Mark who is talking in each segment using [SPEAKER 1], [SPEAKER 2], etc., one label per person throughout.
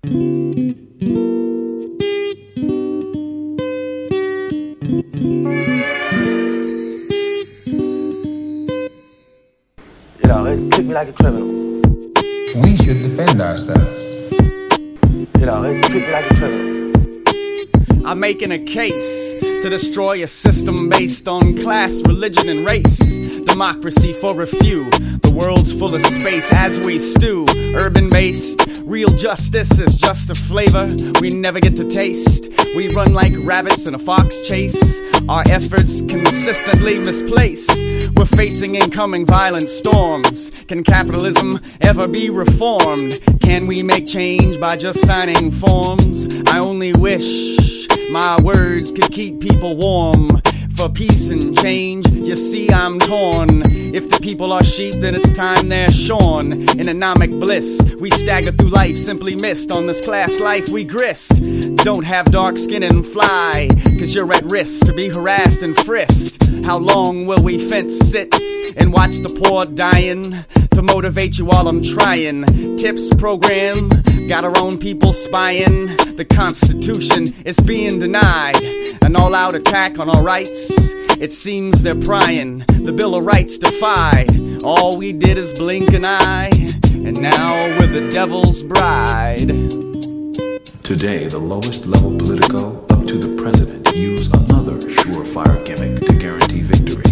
[SPEAKER 1] Treat me like a criminal.
[SPEAKER 2] We should defend ourselves.
[SPEAKER 1] Treat me like a criminal.
[SPEAKER 3] I'm making a case to destroy a system based on class, religion, and race. Democracy for a few. The world's full of space as we stew. Urban-based, real justice is just a flavor we never get to taste. We run like rabbits in a fox chase. Our efforts consistently misplaced. We're facing incoming violent storms. Can capitalism ever be reformed? Can we make change by just signing forms? I only wish my words could keep people warm. For peace and change, you see I'm torn. If the people are sheep, then it's time they're shorn. In anomic bliss, we stagger through life, simply missed on this class life we grist. Don't have dark skin and fly, cause you're at risk to be harassed and frisked. How long will we fence sit and watch the poor dying? To motivate you while I'm trying. Tips program, got our own people spying. The Constitution is being denied. An all-out attack on our rights. It seems they're prying. The Bill of Rights defied. All we did is blink an eye, and now we're the devil's bride.
[SPEAKER 4] Today, the lowest level Politico up to the president use another surefire gimmick to guarantee victory.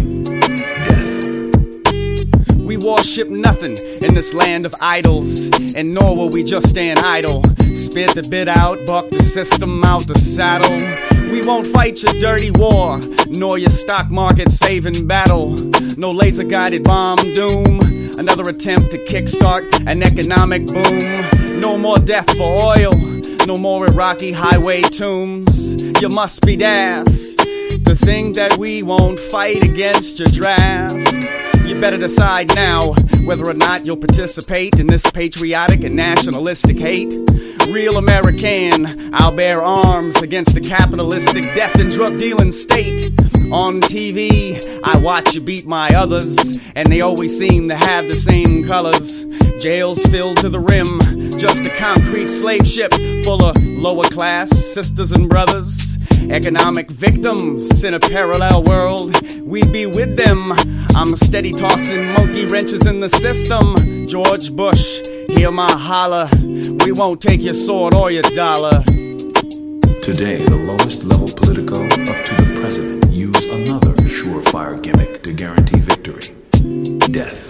[SPEAKER 4] Death.
[SPEAKER 3] We worship nothing in this land of idols, and nor will we just stand idle. Spit the bit out, buck the system out the saddle. We won't fight your dirty war, nor your stock market saving battle. No laser-guided bomb doom. Another attempt to kickstart an economic boom. No more death for oil. No more Iraqi highway tombs. You must be daft to think that we won't fight against your draft. You better decide now whether or not you'll participate in this patriotic and nationalistic hate. Real American, I'll bear arms against the capitalistic death and drug dealing state. On TV, I watch you beat my others, and they always seem to have the same colors. Jails filled to the rim, just a concrete slave ship full of lower class sisters and brothers. Economic victims in a parallel world, we'd be with them. I'm steady tossing monkey wrenches in the system. George Bush, hear my holler. We won't take your sword or your dollar.
[SPEAKER 4] Today, the lowest level Politico up to the president use another surefire gimmick to guarantee victory. Death.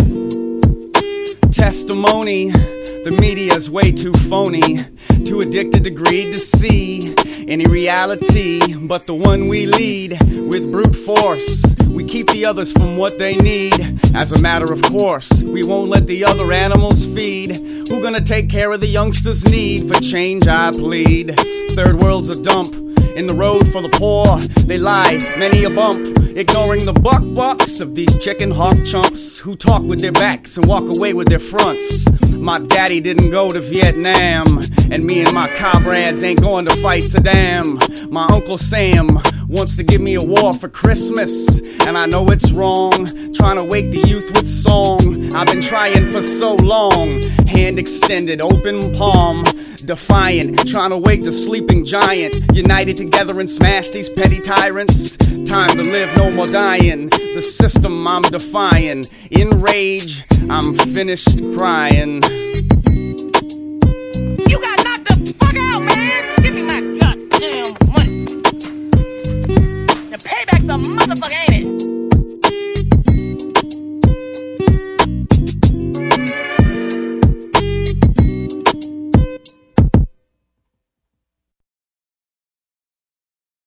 [SPEAKER 3] Testimony, the media's way too phony, too addicted to greed to see any reality but the one we lead with brute force. We keep the others from what they need. As a matter of course, we won't let the other animals feed. Who gonna take care of the youngsters' need? For change I plead. Third world's a dump. In the road for the poor, they lie, many a bump. Ignoring the bucks of these chicken hawk chumps who talk with their backs and walk away with their fronts. My daddy didn't go to Vietnam, and me and my comrades ain't going to fight Saddam. My Uncle Sam wants to give me a war for Christmas, and I know it's wrong, trying to wake the youth with song. I've been trying for so long, hand extended, open palm, defiant, trying to wake the sleeping giant. United together and smash these petty tyrants. Time to live, no more dying. The system I'm defying. In rage, I'm finished crying.